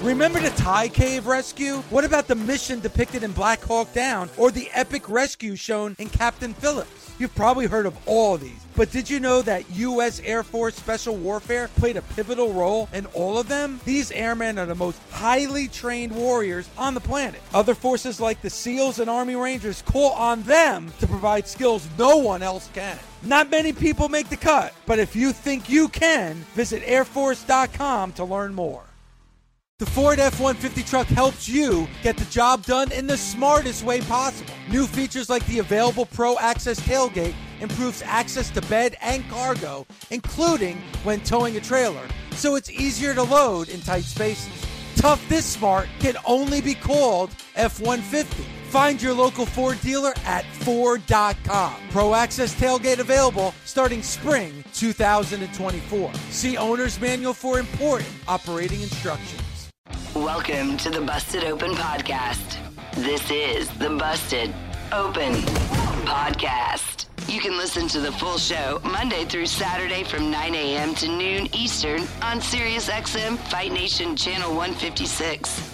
Remember the Thai cave rescue? What about the mission depicted in Black Hawk Down or the epic rescue shown in Captain Phillips? You've probably heard of all of these, but did you know that U.S. Air Force Special Warfare played a pivotal role in all of them? These airmen are the most highly trained warriors on the planet. Other forces like the SEALs and Army Rangers call on them to provide skills no one else can. Not many people make the cut, but if you think you can, visit airforce.com to learn more. The Ford F-150 truck helps you get the job done in the smartest way possible. New features like the available Pro Access tailgate improves access to bed and cargo, including when towing a trailer, so it's easier to load in tight spaces. Tough this smart can only be called F-150. Find your local Ford dealer at Ford.com. Pro Access tailgate available starting spring 2024. See Owner's Manual for important operating instructions. Welcome to the Busted Open Podcast. This is the Busted Open Podcast. You can listen to the full show Monday through Saturday from 9 a.m. to noon Eastern on SiriusXM Fight Nation Channel 156.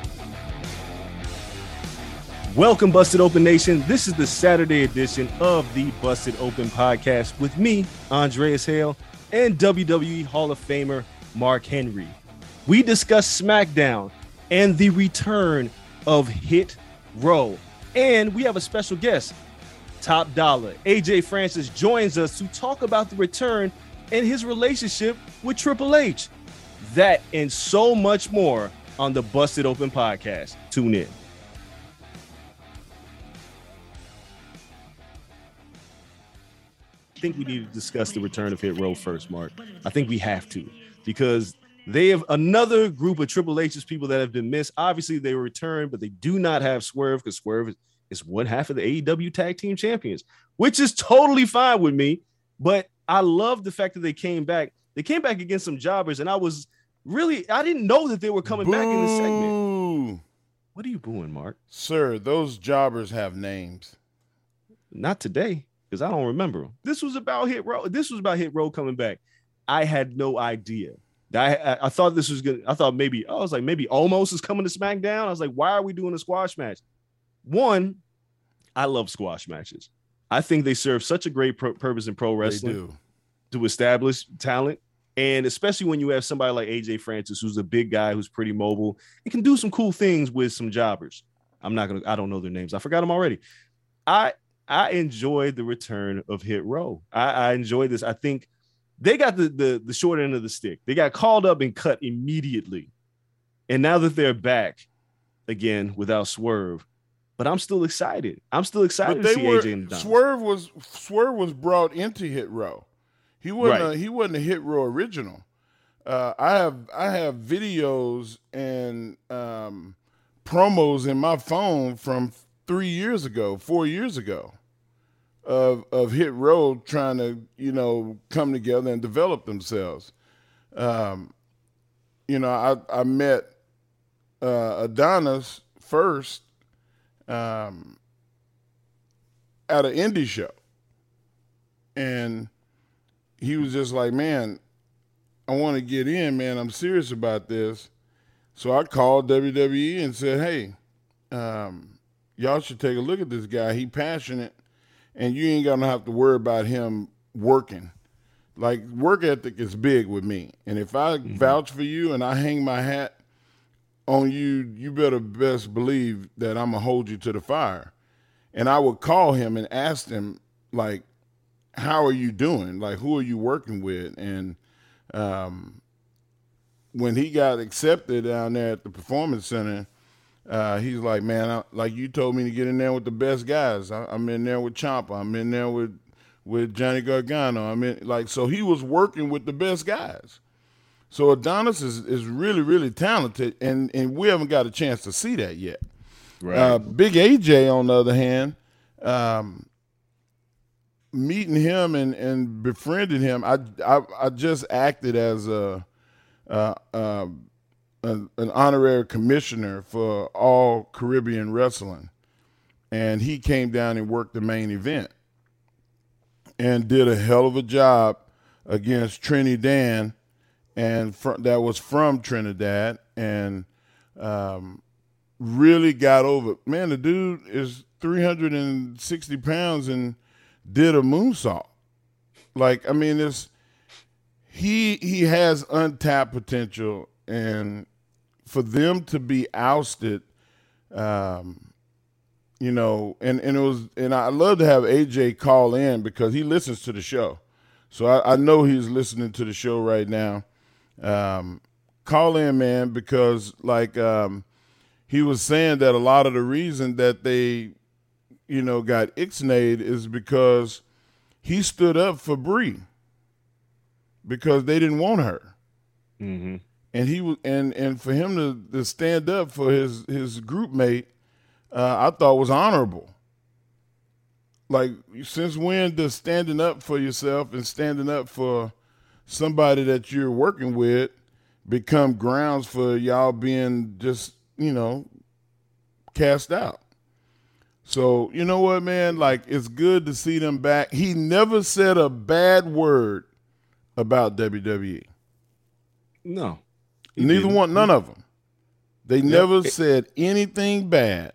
Welcome, Busted Open Nation. This is the Saturday edition of the Busted Open Podcast with me, Andreas Hale, and WWE Hall of Famer Mark Henry. We discuss SmackDown and the return of Hit Row. And we have a special guest, Top Dollar. AJ Francis joins us to talk about the return and his relationship with Triple H. That and so much more on the Busted Open Podcast. Tune in. I think we need to discuss the return of Hit Row first, Mark. I think we have to, because they have another group of Triple H's people that have been missed. Obviously, they returned, but they do not have Swerve, because Swerve is one half of the AEW Tag Team Champions, which is totally fine with me. But I love the fact that they came back. They came back against some jobbers, and I didn't know that they were coming back in the segment. What are you booing, Mark? Sir, those jobbers have names. Not today, because I don't remember them. This was about Hit Row. This was about Hit Row coming back. I had no idea. I thought this was good. I was maybe Omos is coming to SmackDown. I was like, why are we doing a squash match? One, I love squash matches. I think they serve such a great purpose in pro wrestling to establish talent. And especially when you have somebody like AJ Francis, who's a big guy, who's pretty mobile, and can do some cool things with some jobbers. I don't know their names. I forgot them already. I enjoyed the return of Hit Row. I enjoyed this. I think they got the short end of the stick. They got called up and cut immediately. And now that they're back again without Swerve, but I'm still excited. I'm still excited to see AJ and Dom. Swerve was brought into Hit Row. He wasn't a Hit Row original. I have videos and promos in my phone from 4 years ago of Hit Row trying to, come together and develop themselves. I met Adonis first at an indie show. And he was just like, man, I want to get in, man. I'm serious about this. So I called WWE and said, hey, y'all should take a look at this guy. He passionate, and you ain't going to have to worry about him working. Like, work ethic is big with me. And if I vouch for you and I hang my hat on you, you better best believe that I'm going to hold you to the fire. And I would call him and ask him, like, how are you doing? Like, who are you working with? And when he got accepted down there at the Performance Center, he's like, man, like you told me to get in there with the best guys. I'm in there with Ciampa. I'm in there with Johnny Gargano. So he was working with the best guys. So Adonis is really, really talented, and we haven't got a chance to see that yet. Right. Big AJ, on the other hand, meeting him and befriending him, I just acted as an honorary commissioner for All Caribbean Wrestling, and he came down and worked the main event and did a hell of a job against Trinidad, and that was from Trinidad, and really got over. Man, the dude is 360 pounds and did a moonsault. Like, I mean, he has untapped potential, and for them to be ousted, you know, and I love to have AJ call in because he listens to the show. So I know he's listening to the show right now. Call in, man, because like he was saying that a lot of the reason that they, you know, got ixnayed is because he stood up for Bree because they didn't want her. Mm-hmm. And he was, and for him to stand up for his group mate, I thought was honorable. Like, since when does standing up for yourself and standing up for somebody that you're working with become grounds for y'all being just, you know, cast out? So, you know what, man? Like, it's good to see them back. He never said a bad word about WWE. No. None of them. They never said anything bad.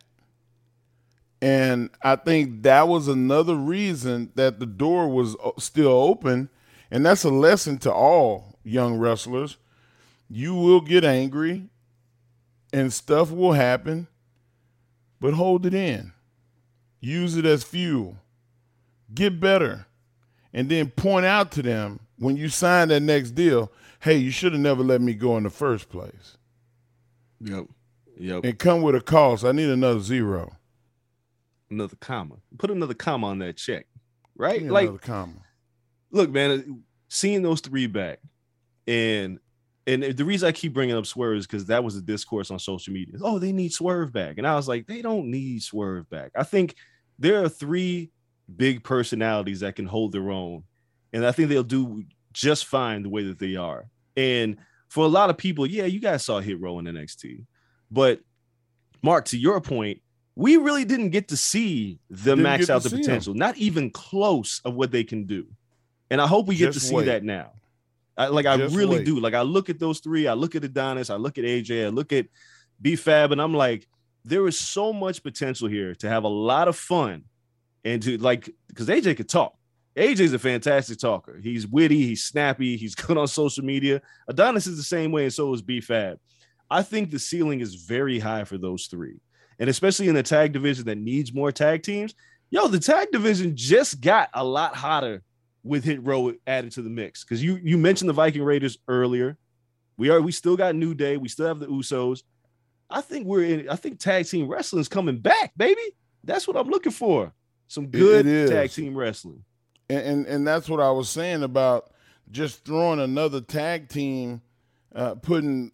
And I think that was another reason that the door was still open. And that's a lesson to all young wrestlers. You will get angry and stuff will happen, but hold it in. Use it as fuel. Get better. And then point out to them when you sign that next deal, hey, you should have never let me go in the first place. Yep. And come with a cost. I need another zero. Another comma. Put another comma on that check, right? Like, another comma. Look, man, seeing those three back, and the reason I keep bringing up Swerve is because that was the discourse on social media. Oh, they need Swerve back, and I was like, they don't need Swerve back. I think there are three big personalities that can hold their own, and I think they'll do just fine the way that they are. And for a lot of people, yeah, you guys saw Hit Row in NXT, but Mark, to your point, we really didn't get to see them max out the potential, not even close of what they can do. And I hope we get to see that now. I really do. Like, I look at those three, I look at Adonis, I look at AJ, I look at B-Fab, and I'm like, there is so much potential here to have a lot of fun and to, like, because AJ could talk. AJ's a fantastic talker. He's witty, he's snappy, he's good on social media. Adonis is the same way, and so is B-Fab. I think the ceiling is very high for those three. And especially in the tag division that needs more tag teams, the tag division just got a lot hotter with Hit Row added to the mix. Because you mentioned the Viking Raiders earlier. We still got New Day. We still have the Usos. I think tag team wrestling is coming back, baby. That's what I'm looking for. Some good tag team wrestling. And that's what I was saying about just throwing another tag team, putting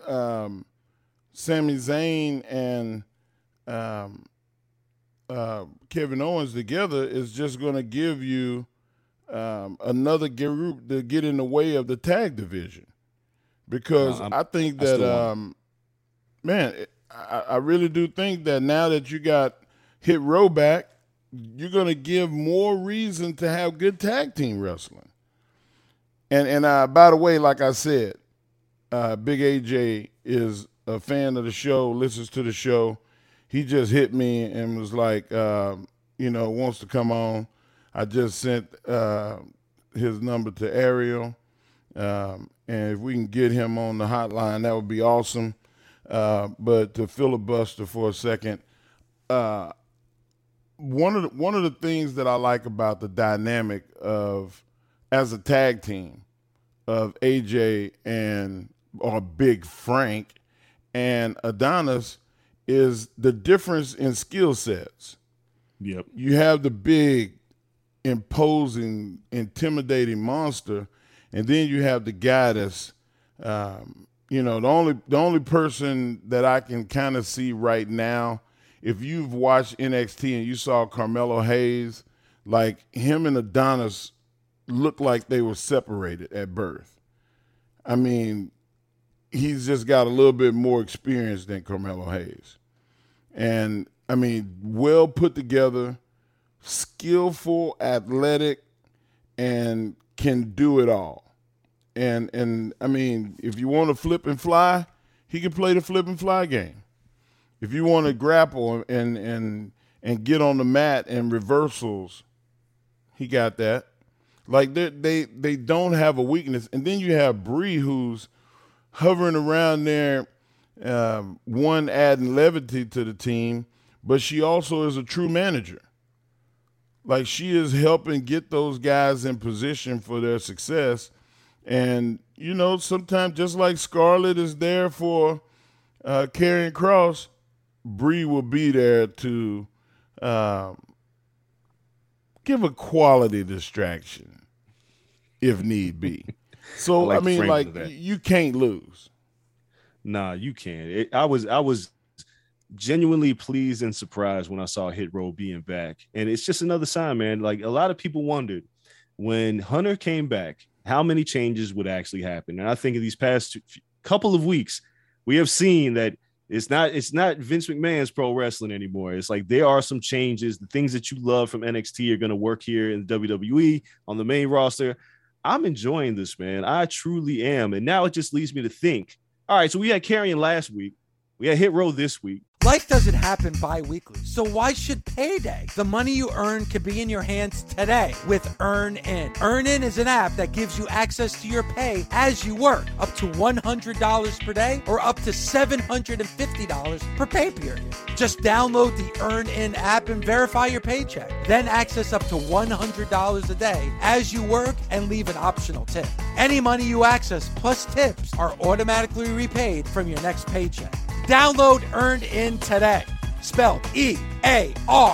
Sami Zayn and Kevin Owens together is just going to give you another group to get in the way of the tag division, because I think that I really do think that now that you got Hit Row back, you're going to give more reason to have good tag team wrestling. And by the way, like I said, Big AJ is a fan of the show, listens to the show. He just hit me and was like, wants to come on. I just sent his number to Ariel. And if we can get him on the hotline, that would be awesome. But to filibuster for a second, one of the things that I like about the dynamic of, as a tag team, of AJ or Big Frank and Adonis is the difference in skill sets. Yep. You have the big, imposing, intimidating monster, and then you have the guy that's, the only person that I can kind of see right now, if you've watched NXT and you saw Carmelo Hayes, like, him and Adonis looked like they were separated at birth. I mean, he's just got a little bit more experience than Carmelo Hayes. And, I mean, well put together, skillful, athletic, and can do it all. And I mean, if you want to flip and fly, he can play the flip and fly game. If you want to grapple and get on the mat and reversals, he got that. Like they don't have a weakness. And then you have Bree, who's hovering around there, one adding levity to the team, but she also is a true manager. Like, she is helping get those guys in position for their success. And, you know, sometimes just like Scarlett is there for Karrion Kross, Bree will be there to give a quality distraction if need be. So, I mean, like, you can't lose. Nah, you can't. I was genuinely pleased and surprised when I saw Hit Row being back. And it's just another sign, man. Like, a lot of people wondered when Hunter came back, how many changes would actually happen. And I think in these past couple of weeks, we have seen that it's not Vince McMahon's pro wrestling anymore. It's like there are some changes. The things that you love from NXT are going to work here in WWE on the main roster. I'm enjoying this, man. I truly am. And now it just leads me to think, all right, so we had Karrion last week. We had Hit Row this week. Life doesn't happen bi-weekly, so why should payday? The money you earn could be in your hands today with EarnIn. EarnIn is an app that gives you access to your pay as you work, up to $100 per day or up to $750 per pay period. Just download the EarnIn app and verify your paycheck. Then access up to $100 a day as you work and leave an optional tip. Any money you access plus tips are automatically repaid from your next paycheck. Download EarnIn today, spelled EARNIN,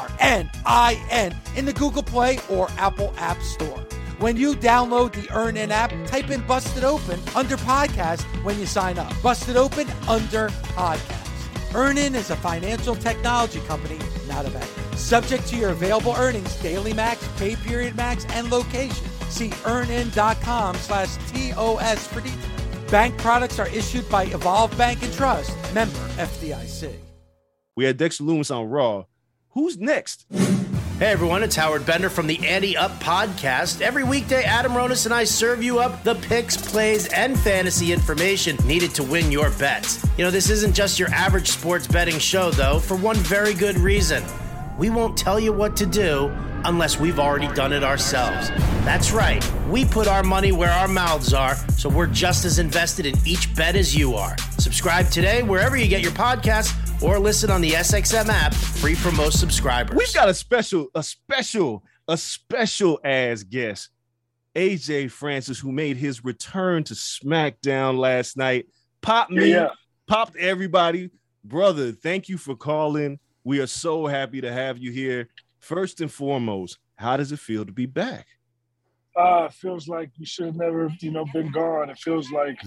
in the Google Play or Apple App Store. When you download the EarnIn app, type in Busted Open under podcast when you sign up. Busted Open under podcast. EarnIn is a financial technology company, not a bank. Subject to your available earnings, daily max, pay period max, and location. See earnin.com/TOS for details. Bank products are issued by Evolve Bank and Trust, member FDIC. We had Dexter Loomis on Raw. Who's next? Hey everyone, it's Howard Bender from the Ante Up Podcast. Every weekday, Adam Ronis and I serve you up the picks, plays, and fantasy information needed to win your bets. You know, this isn't just your average sports betting show, though, for one very good reason. We won't tell you what to do unless we've already done it ourselves. That's right. We put our money where our mouths are, so we're just as invested in each bet as you are. Subscribe today wherever you get your podcasts or listen on the SXM app, free for most subscribers. We've got a special ass guest, AJ Francis, who made his return to SmackDown last night. Popped me, popped everybody. Brother, thank you for calling. We are so happy to have you here. First and foremost, how does it feel to be back? It feels like we should have never, been gone. It feels like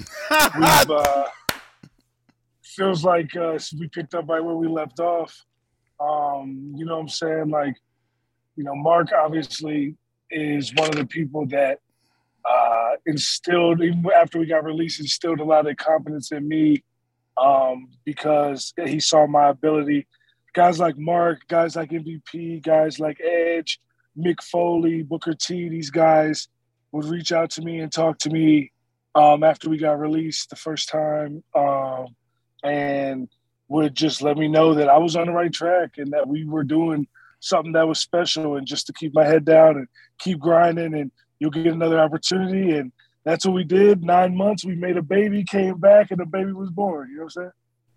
we picked up right where we left off. You know what I'm saying? Like, Mark obviously is one of the people that instilled, even after we got released, instilled a lot of confidence in me because he saw my ability. Guys like Mark, guys like MVP, guys like Edge, Mick Foley, Booker T, these guys would reach out to me and talk to me after we got released the first time and would just let me know that I was on the right track and that we were doing something that was special, and just to keep my head down and keep grinding and you'll get another opportunity. And that's what we did. 9 months, we made a baby, came back, and the baby was born. You know what I'm saying?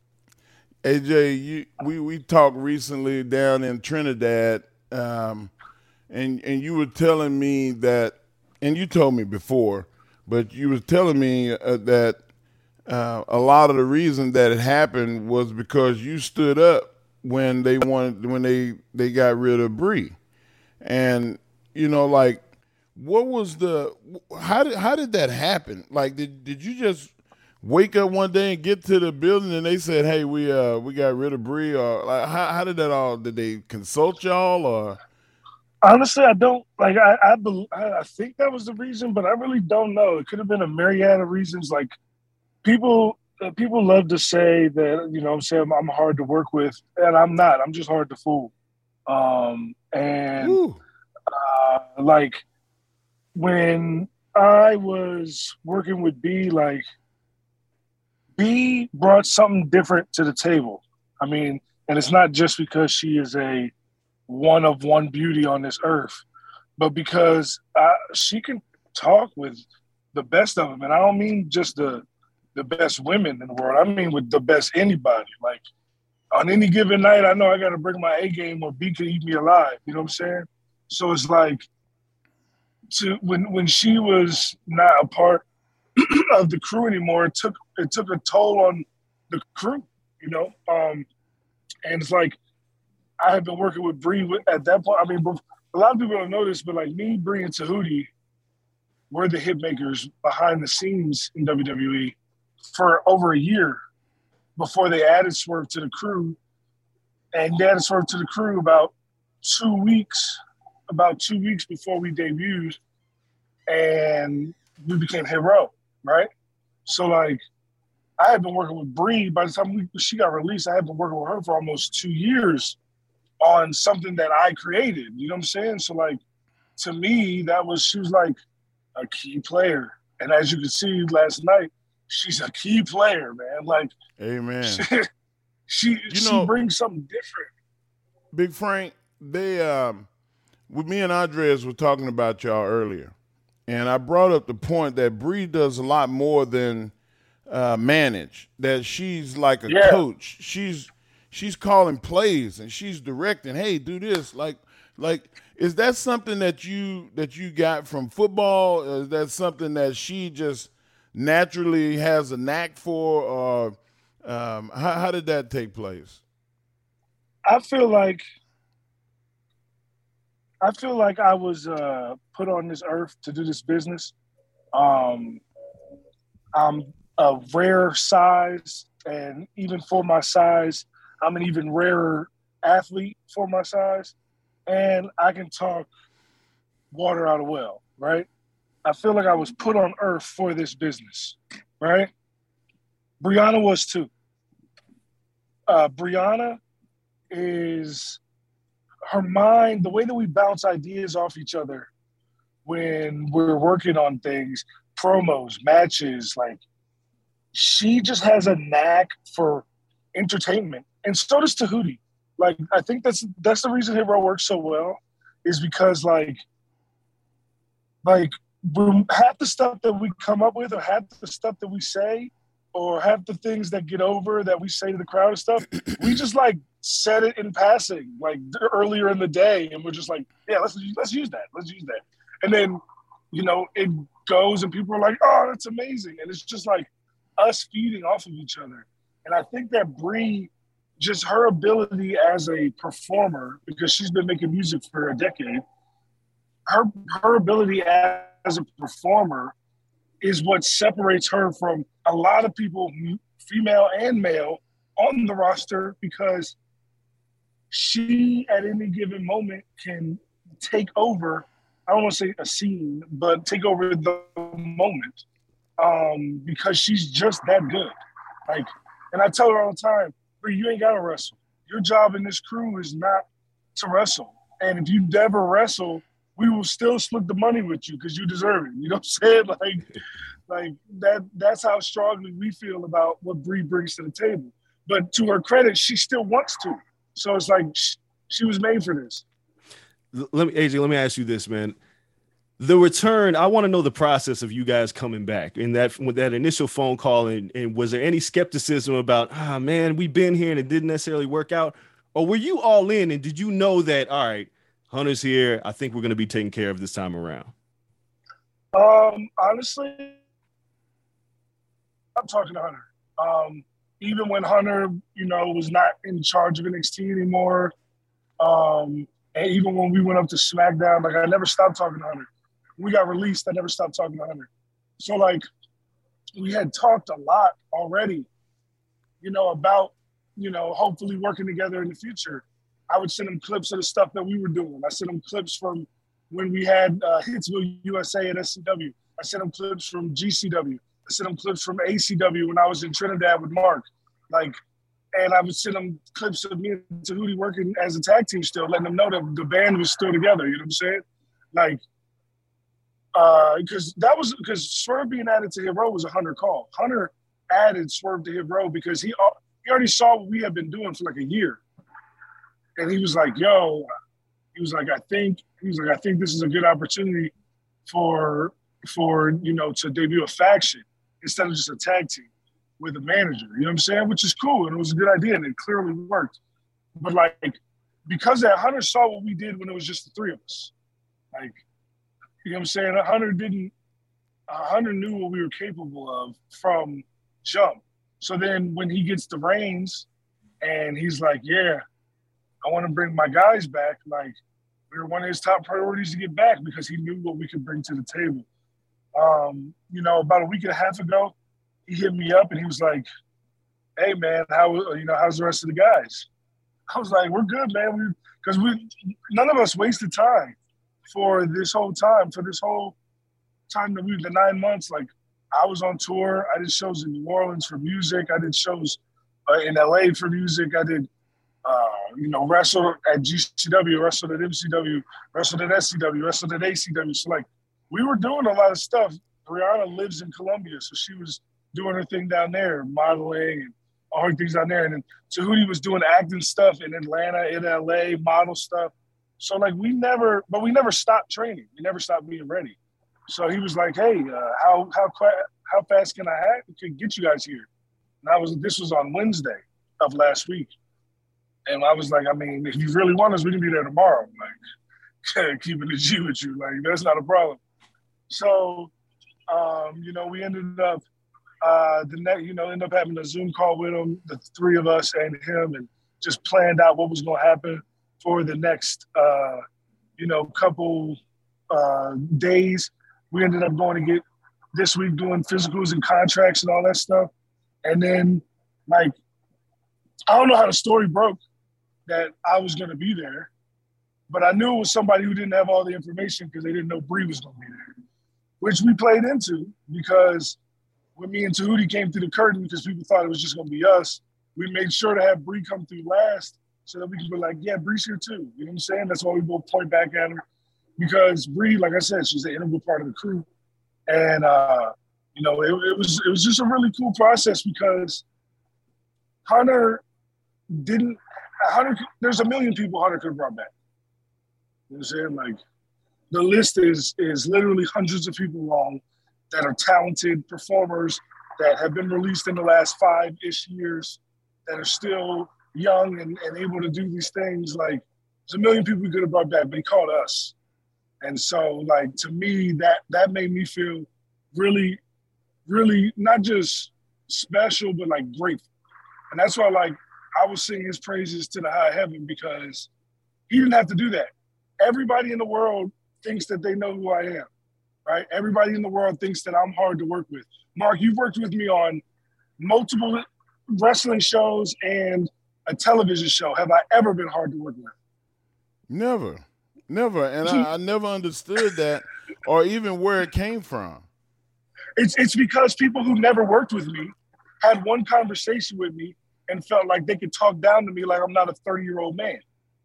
AJ, we talked recently down in Trinidad, and you were telling me that, and you told me before, but you were telling me that a lot of the reason that it happened was because you stood up when they got rid of Bree, and what was how did that happen? Like, did you just wake up one day and get to the building and they said, "Hey, we got rid of Bree," or like how did that all? Did they consult y'all or? Honestly, I don't like. I think that was the reason, but I really don't know. It could have been a myriad of reasons. Like people love to say that I'm saying I'm hard to work with, and I'm not. I'm just hard to fool. Like when I was working with B, like, B brought something different to the table. I mean, And it's not just because she is a one of one beauty on this earth, but because she can talk with the best of them. And I don't mean just the best women in the world. I mean with the best anybody. Like on any given night, I know I got to bring my A game or B can eat me alive. You know what I'm saying? So it's like when she was not a part of the crew anymore, it took a toll on the crew, you know? And it's like I had been working with Bree at that point. I mean, a lot of people don't know this, but like me, Bree, and Tahuti were the hit makers behind the scenes in WWE for over a year before they added Swerve to the crew. And they added Swerve to the crew about 2 weeks before we debuted, and we became Hit Row, right? So like I had been working with Bree. By the time she got released, I had been working with her for almost 2 years on something that I created. You know what I'm saying? So like to me, she was like a key player. And as you can see last night, she's a key player, man. Like, amen. She brings something different. Big Frank, they with me and Andres were talking about y'all earlier, and I brought up the point that Bree does a lot more than manage. That she's like a coach. She's calling plays and she's directing. Hey, do this. Like, is that something that you got from football? Is that something that she just naturally has a knack for, or how did that take place? I feel like I was put on this earth to do this business. I'm a rare size, and even for my size, I'm an even rarer athlete for my size, and I can talk water out of well, right? I feel like I was put on earth for this business, right? Brianna was too. Brianna is her mind, the way that we bounce ideas off each other when we're working on things, promos, matches, like she just has a knack for entertainment. And so does Tahuti. Like, I think that's the reason Hit Row works so well, is because like half the stuff that we come up with, or half the stuff that we say, or half the things that get over that we say to the crowd and stuff, we just like said it in passing, like earlier in the day, and we're just like, yeah, let's use that. And then, you know, it goes and people are like, oh, that's amazing. And it's just like us feeding off of each other. And I think that Bree, just her ability as a performer, because she's been making music for a decade, her ability as a performer is what separates her from a lot of people, female and male, on the roster, because she, at any given moment, can take over, I don't want to say a scene, but take over the moment, because she's just that good. Like, and I tell her all the time, Bree, you ain't got to wrestle. Your job in this crew is not to wrestle. And if you never wrestle, we will still split the money with you because you deserve it. You know what I'm saying? Like that's how strongly we feel about what Bree brings to the table. But to her credit, she still wants to. So it's like she was made for this. AJ, let me ask you this, man. The return, I want to know the process of you guys coming back and with that initial phone call, and was there any skepticism about, man, we've been here and it didn't necessarily work out? Or were you all in, and did you know that, all right, Hunter's here, I think we're going to be taken care of this time around? Honestly, I'm talking to Hunter. Even when Hunter, you know, was not in charge of NXT anymore, and even when we went up to SmackDown, like I never stopped talking to Hunter. We got released, I never stopped talking to Hunter. So like we had talked a lot already, you know, about, you know, hopefully working together in the future. I would send him clips of the stuff that we were doing. I sent him clips from when we had Hitsville USA at SCW. I sent him clips from GCW. I sent him clips from ACW when I was in Trinidad with Mark. Like, and I would send him clips of me and Tahuti working as a tag team still, letting them know that the band was still together. You know what I'm saying? Like, because Swerve being added to Hit Row was a Hunter call. Hunter added Swerve to Hit Row because he already saw what we had been doing for like a year. And he was like, yo, I think this is a good opportunity for to debut a faction instead of just a tag team with a manager. You know what I'm saying? Which is cool, and it was a good idea, and it clearly worked. But like, because that Hunter saw what we did when it was just the three of us. Like, you know what I'm saying? Hunter knew what we were capable of from jump. So then when he gets the reins and he's like, yeah, I want to bring my guys back, like, we were one of his top priorities to get back because he knew what we could bring to the table. About a week and a half ago, he hit me up and he was like, hey man, how's the rest of the guys? I was like, we're good, man. Because none of us wasted time for this whole time that the 9 months. Like, I was on tour. I did shows in New Orleans for music. I did shows in LA for music. I did, wrestled at GCW, wrestled at MCW, wrestled at SCW, wrestled at ACW. So like, we were doing a lot of stuff. Brianna lives in Colombia, so she was doing her thing down there, modeling and all her things down there. And then Tahuti was doing acting stuff in Atlanta, in LA, model stuff. So like, we never stopped training. We never stopped being ready. So he was like, hey, how fast can I get you guys here? And this was on Wednesday of last week. And I was like, I mean, if you really want us, we can be there tomorrow. Like, keeping the G with you, like, that's not a problem. So, we ended up end up having a Zoom call with him, the three of us and him, and just planned out what was going to happen for the next, couple days. We ended up going to get this week doing physicals and contracts and all that stuff. And then, like, I don't know how the story broke that I was going to be there, but I knew it was somebody who didn't have all the information because they didn't know Bree was going to be there, which we played into because when me and Tahuti came through the curtain, because people thought it was just going to be us, we made sure to have Bree come through last so that we could be like, yeah, Bree's here too. You know what I'm saying? That's why we both point back at her, because Bree, like I said, she's an integral part of the crew. And, it was just a really cool process because there's a million people Hunter could have brought back. You know what I'm saying? Like, the list is literally hundreds of people long that are talented performers that have been released in the last 5-ish years that are still young and able to do these things. Like, there's a million people we could have brought back, but he called us. And so, like, to me, that made me feel really, really not just special, but like grateful. And that's why, like, I was singing his praises to the high heaven because he didn't have to do that. Everybody in the world thinks that they know who I am, right? Everybody in the world thinks that I'm hard to work with. Mark, you've worked with me on multiple wrestling shows and a television show. Have I ever been hard to work with? Never. And I never understood that or even where it came from. It's because people who never worked with me had one conversation with me and felt like they could talk down to me like I'm not a 30-year-old man.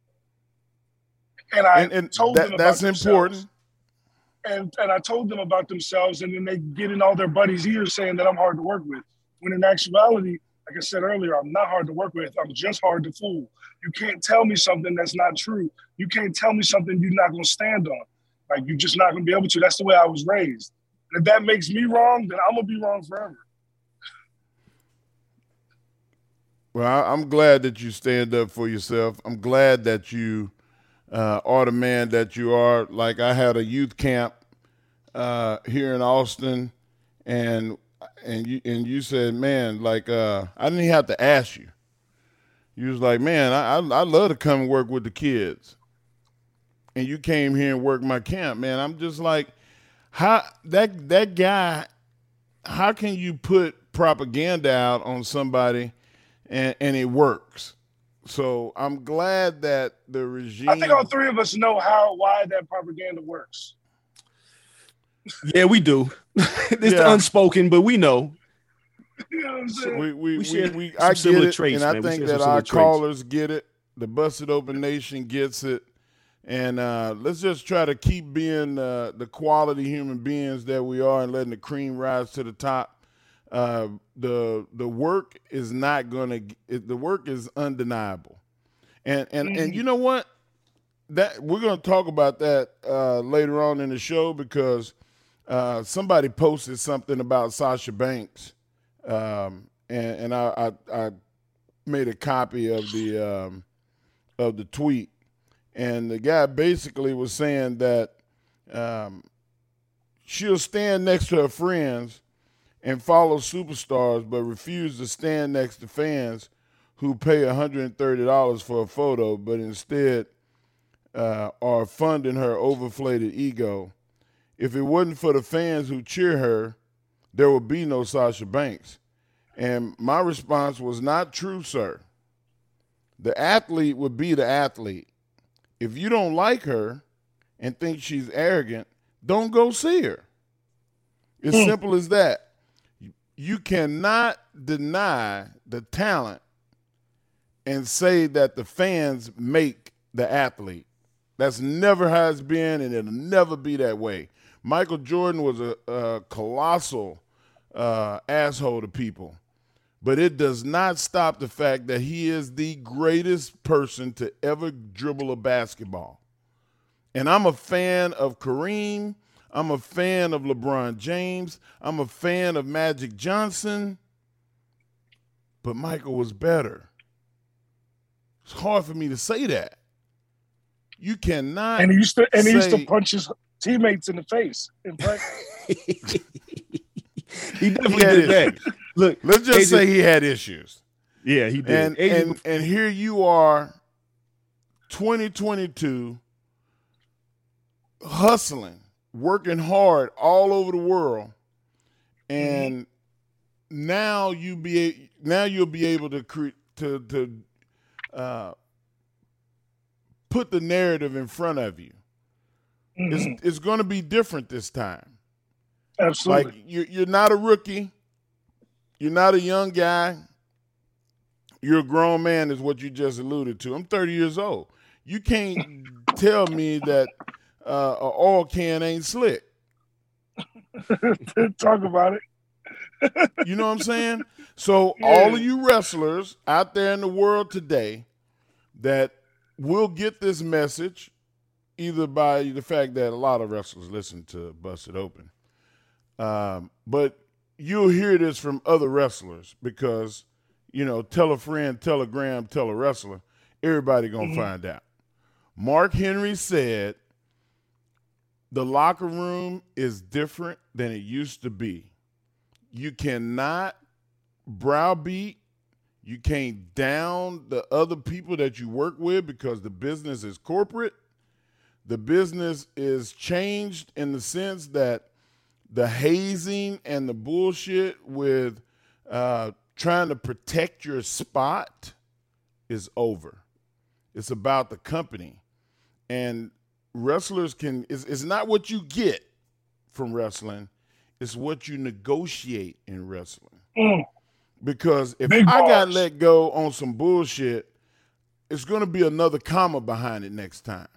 And I told them about that's themselves. important. And I told them about themselves, and then they get in all their buddies' ears saying that I'm hard to work with. When in actuality, like I said earlier, I'm not hard to work with. I'm just hard to fool. You can't tell me something that's not true. You can't tell me something you're not going to stand on. Like, you're just not going to be able to. That's the way I was raised. And if that makes me wrong, then I'm going to be wrong forever. Well, I'm glad that you stand up for yourself. I'm glad that you are the man that you are. Like, I had a youth camp here in Austin, and you said, man, like, I didn't even have to ask you. You was like, man, I love to come and work with the kids. And you came here and worked my camp, man. I'm just like, how that guy, how can you put propaganda out on somebody and it works? So I'm glad that the regime. I think all three of us know why that propaganda works. Yeah, we do. It's the unspoken, but we know. You know what I'm saying? I get similar it, traits, and I man. think that our callers get it. The Busted Open Nation gets it. And let's just try to keep being the quality human beings that we are and letting the cream rise to the top. The work is not going to – the work is undeniable. And you know what? That we're going to talk about that later on in the show because somebody posted something about Sasha Banks, and I made a copy of the tweet, and the guy basically was saying that she'll stand next to her friends and follow superstars, but refuse to stand next to fans who pay $130 for a photo, but instead are funding her overinflated ego. If it wasn't for the fans who cheer her, there would be no Sasha Banks. And my response was, not true, sir. The athlete would be the athlete. If you don't like her and think she's arrogant, don't go see her. As simple as that. You cannot deny the talent and say that the fans make the athlete. That's never has been, and it'll never be that way. Michael Jordan was a colossal asshole to people, but it does not stop the fact that he is the greatest person to ever dribble a basketball. And I'm a fan of Kareem. I'm a fan of LeBron James. I'm a fan of Magic Johnson. But Michael was better. It's hard for me to say that. You cannot. And he used to punch his teammates in the face in practice. He definitely did that. Look, let's just say he had issues. Yeah, he did. And here you are, 2022, hustling, working hard all over the world, and now you'll be able to put the narrative in front of you. It's going to be different this time. Absolutely. Like you're not a rookie, you're not a young guy. You're a grown man, is what you just alluded to. I'm 30 years old. You can't tell me that an oil can ain't slick. Talk about it. You know what I'm saying? So all of you wrestlers out there in the world today that will get this message, either by the fact that a lot of wrestlers listen to Busted Open, but you'll hear this from other wrestlers because, you know, tell a friend, tell a gram, tell a wrestler, everybody gonna find out. Mark Henry said the locker room is different than it used to be. You cannot browbeat, you can't down the other people that you work with because the business is corporate. The business is changed in the sense that the hazing and the bullshit with trying to protect your spot is over. It's about the company. And wrestlers it's not what you get from wrestling, it's what you negotiate in wrestling. Because if I got let go on some bullshit, it's going to be another comma behind it next time.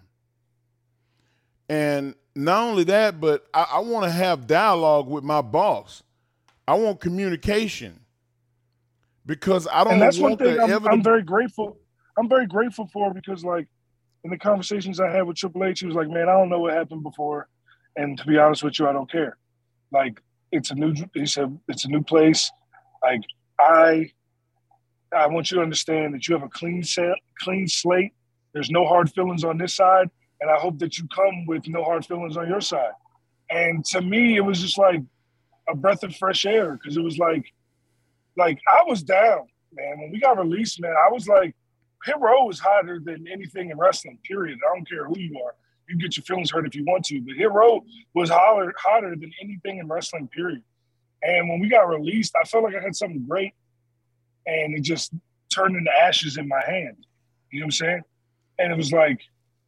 And not only that, but I want to have dialogue with my boss. I want communication because I don't. And that's want one thing I'm very grateful. I'm very grateful for because, like, in the conversations I had with Triple H, he was like, "Man, I don't know what happened before, and to be honest with you, I don't care. Like, he said, it's a new place. Like, I want you to understand that you have a clean slate. There's no hard feelings on this side. And I hope that you come with no hard feelings on your side." And to me, it was just like a breath of fresh air because it was like I was down, man. When we got released, man, I was like, Hit Row is hotter than anything in wrestling, period. I don't care who you are. You can get your feelings hurt if you want to, but Hit Row was hotter than anything in wrestling, period. And when we got released, I felt like I had something great, and it just turned into ashes in my hand. You know what I'm saying? And it was like,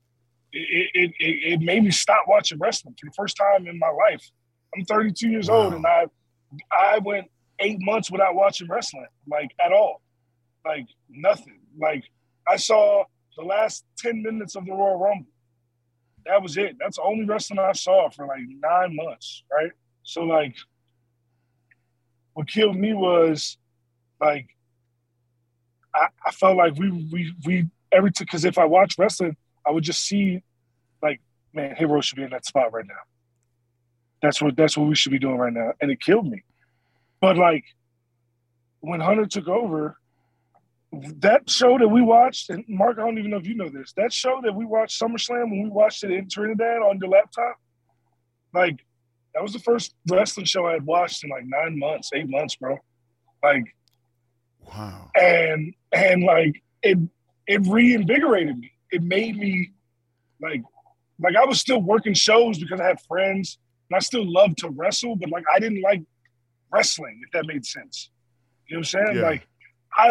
it made me stop watching wrestling for the first time in my life. I'm 32 years old, and I went 8 months without watching wrestling, like, at all. Like, nothing. Like, I saw the last 10 minutes of the Royal Rumble. That was it. That's the only wrestling I saw for like 9 months, right? So, like, what killed me was, like, I felt like we because if I watch wrestling, I would just see like, man, Hero should be in that spot right now. That's what we should be doing right now. And it killed me. But like when Hunter took over, that show that we watched, and Mark, I don't even know if you know this, that show that we watched, SummerSlam, when we watched it in Trinidad on your laptop, like that was the first wrestling show I had watched in like 8 months, bro. Like, wow. And like it reinvigorated me. It made me like I was still working shows because I had friends and I still loved to wrestle, but like I didn't like wrestling, if that made sense. You know what I'm saying? Yeah. Like I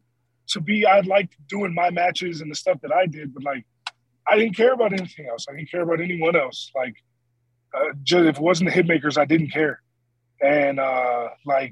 liked doing my matches and the stuff that I did, but like I didn't care about anything else. I didn't care about anyone else. Like just if it wasn't the Hitmakers, I didn't care. And like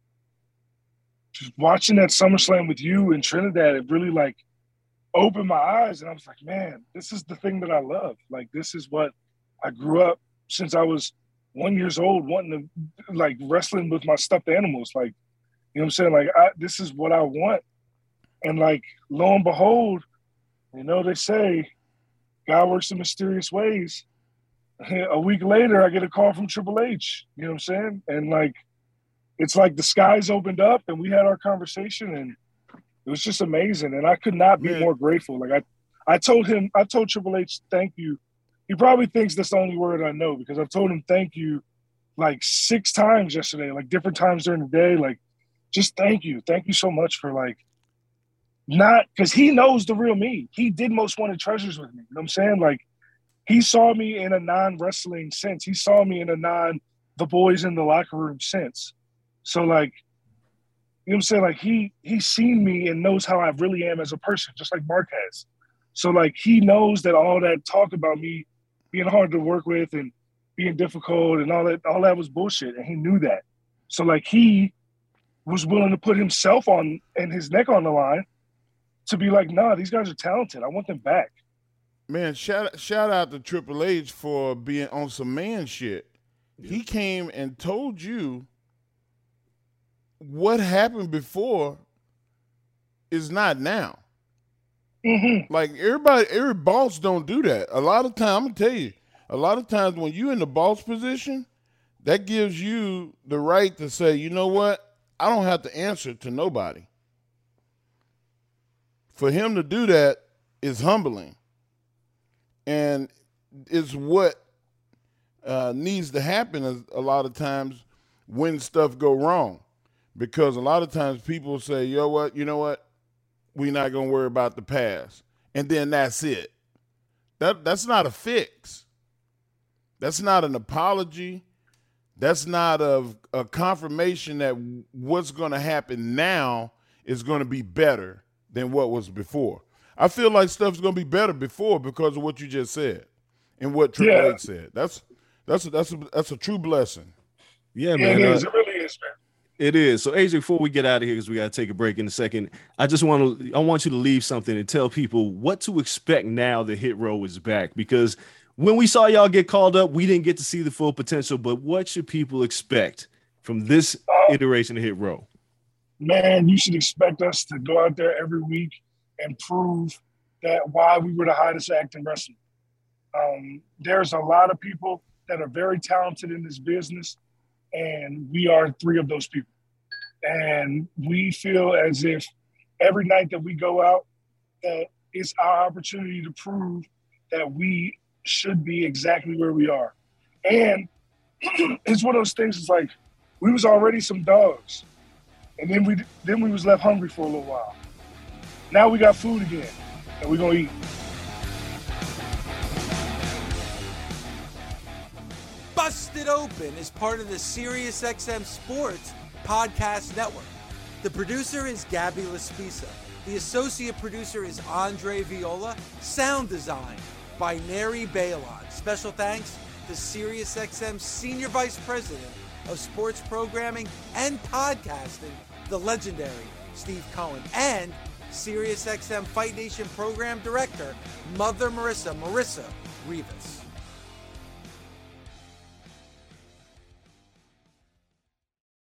just watching that SummerSlam with you in Trinidad, it really like opened my eyes, and I was like, man, this is the thing that I love. Like this is what I grew up since I was 1 year old wanting to like wrestling with my stuffed animals. Like, you know what I'm saying? Like this is what I want. And like, lo and behold, you know, they say God works in mysterious ways. A week later, I get a call from Triple H, you know what I'm saying? And like, it's like the skies opened up and we had our conversation and it was just amazing. And I could not be more grateful. Like I told Triple H, thank you. He probably thinks that's the only word I know because I've told him thank you like 6 times yesterday, like different times during the day. Like, just thank you. Thank you so much for like, not because he knows the real me. He did Most Wanted Treasures with me. You know what I'm saying? Like he saw me in a non-wrestling sense. He saw me in a the boys in the locker room sense. So like, you know what I'm saying? Like he's seen me and knows how I really am as a person, just like Mark has. So like he knows that all that talk about me being hard to work with and being difficult and all that was bullshit. And he knew that. So like he was willing to put himself on and his neck on the line to be like, nah, these guys are talented. I want them back. Man, shout out to Triple H for being on some man shit. Yeah. He came and told you what happened before is not now. Mm-hmm. Like every boss don't do that. A lot of times, I'm gonna tell you, a lot of times when you're in the boss position, that gives you the right to say, you know what? I don't have to answer to nobody. For him to do that is humbling. And it's what needs to happen a lot of times when stuff go wrong. Because a lot of times people say, you know what? We're not going to worry about the past. And then that's it. That's not a fix. That's not an apology. That's not a confirmation that what's going to happen now is going to be better than what was before. I feel like stuff's going to be better before because of what you just said and what Triple H said. That's a true blessing. Yeah, man. It is. It really is, man. It is. So, AJ, before we get out of here, because we got to take a break in a second, I want you to leave something and tell people what to expect now that Hit Row is back. Because when we saw y'all get called up, we didn't get to see the full potential. But what should people expect from this iteration of Hit Row? Man, you should expect us to go out there every week and prove that why we were the hottest act in wrestling. There's a lot of people that are very talented in this business, and we are 3 of those people. And we feel as if every night that we go out, that it's our opportunity to prove that we should be exactly where we are. And it's one of those things, it's like we was already some dogs. And then we was left hungry for a little while. Now we got food again, and we're going to eat. Busted Open is part of the SiriusXM Sports Podcast Network. The producer is Gabby Laspisa. The associate producer is Andre Viola. Sound design by Neri Balon. Special thanks to SiriusXM Senior Vice President of Sports Programming and Podcasting, the legendary Steve Cohen, and SiriusXM Fight Nation Program Director, Mother Marissa Rivas.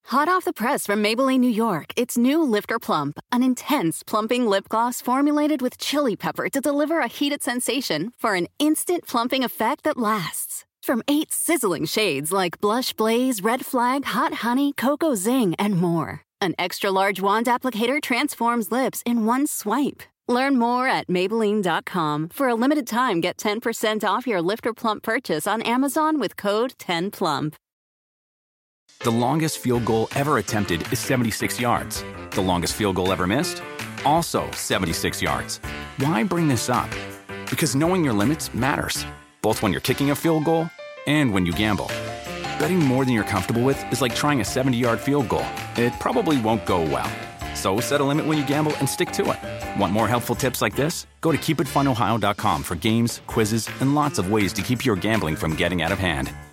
Hot off the press from Maybelline, New York, it's new Lifter Plump, an intense plumping lip gloss formulated with chili pepper to deliver a heated sensation for an instant plumping effect that lasts. From 8 sizzling shades like Blush Blaze, Red Flag, Hot Honey, Cocoa Zing, and more. An extra-large wand applicator transforms lips in one swipe. Learn more at Maybelline.com. For a limited time, get 10% off your Lifter Plump purchase on Amazon with code 10PLUMP. The longest field goal ever attempted is 76 yards. The longest field goal ever missed? Also 76 yards. Why bring this up? Because knowing your limits matters, both when you're kicking a field goal and when you gamble. Betting more than you're comfortable with is like trying a 70-yard field goal. It probably won't go well. So set a limit when you gamble and stick to it. Want more helpful tips like this? Go to keepitfunohio.com for games, quizzes, and lots of ways to keep your gambling from getting out of hand.